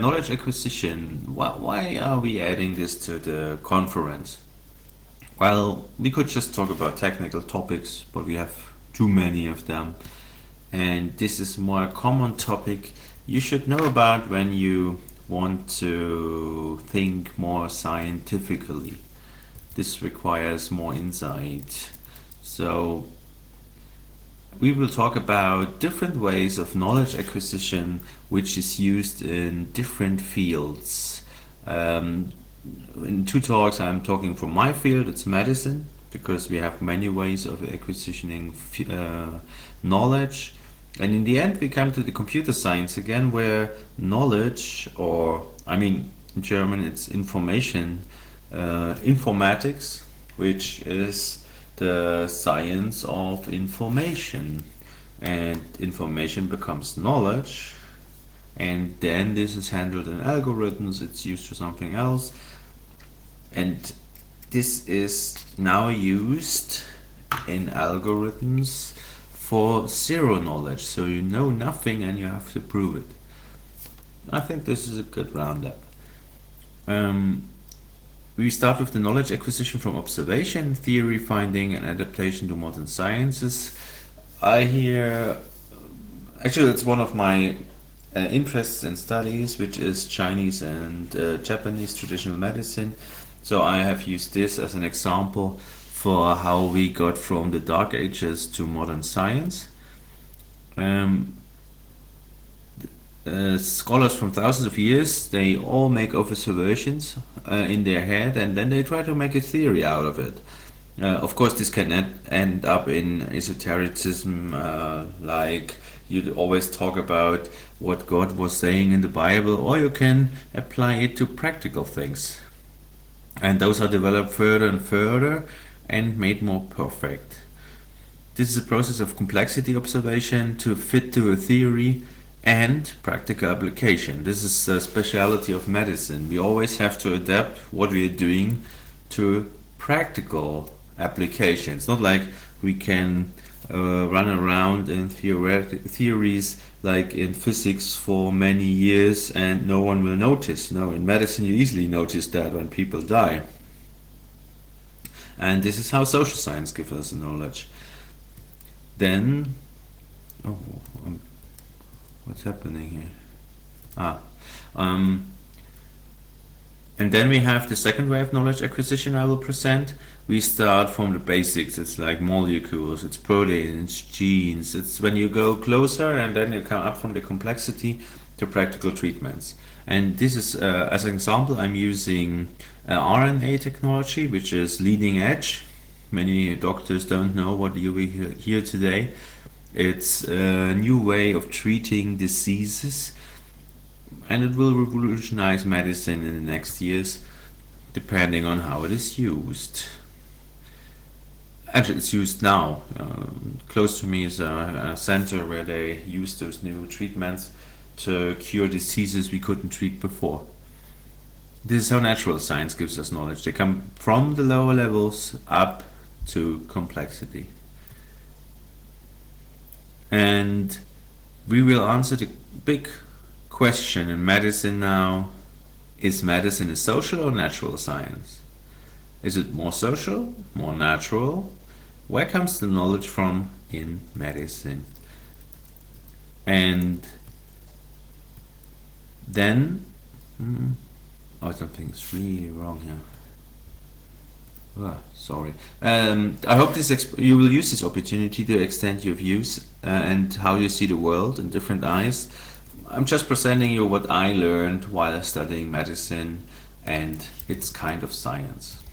Knowledge acquisition. Why are we adding this to the conference? Well, we could just talk about technical topics, but we have too many of them. And this is more a common topic you should know about when you want to think more scientifically. This requires more insight. So, we will talk about different ways of knowledge acquisition which is used in different fields. Um, in two talks, I'm talking from my field, it's medicine, because we have many ways of acquisitioning knowledge. And in the end, we come to the computer science again, where knowledge, or I mean, in German, it's information, informatics, which is the science of information. And information becomes knowledge, and then this is handled in algorithms, it's used for something else, and this is now used in algorithms for zero knowledge. So you know nothing and you have to prove it. I think this is a good roundup. Um, we start with the knowledge acquisition from observation, theory finding, and adaptation to modern sciences. I hear, actually, it's one of my interests and studies, which is Chinese and Japanese traditional medicine. So I have used this as an example for how we got from the Dark Ages to modern science. Um, Scholars from thousands of years, they all make observations in their head, and then they try to make a theory out of it. Of course, this can end up in esotericism, like you always talk about what God was saying in the Bible, or you can apply it to practical things. And those are developed further and further and made more perfect. This is a process of complexity observation to fit to a theory and practical application. This is a speciality of medicine. We always have to adapt what we are doing to practical application. It's not like we can run around in theories like in physics for many years and no one will notice. No, in medicine you easily notice that when people die. And this is how social science gives us knowledge. Then, oh, um, what's happening here? Ah, um, and then we have the second way of knowledge acquisition I will present. We start from the basics. It's like molecules, it's proteins, genes. It's when you go closer and then you come up from the complexity to practical treatments. And this is, as an example, I'm using RNA technology, which is leading edge. Many doctors don't know what you will hear today. It's a new way of treating diseases, and it will revolutionize medicine in the next years, depending on how it is used. Actually, it's used now. Close to me is a center where they use those new treatments to cure diseases we couldn't treat before. This is how natural science gives us knowledge. They come from the lower levels up to complexity. And we will answer the big question in medicine now. Is medicine a social or natural science? Is it more social, more natural? Where comes the knowledge from in medicine? And then, oh, something's really wrong here. Ah, sorry. I hope you will use this opportunity to extend your views and how you see the world in different eyes. I'm just presenting you what I learned while studying medicine, and it's kind of science.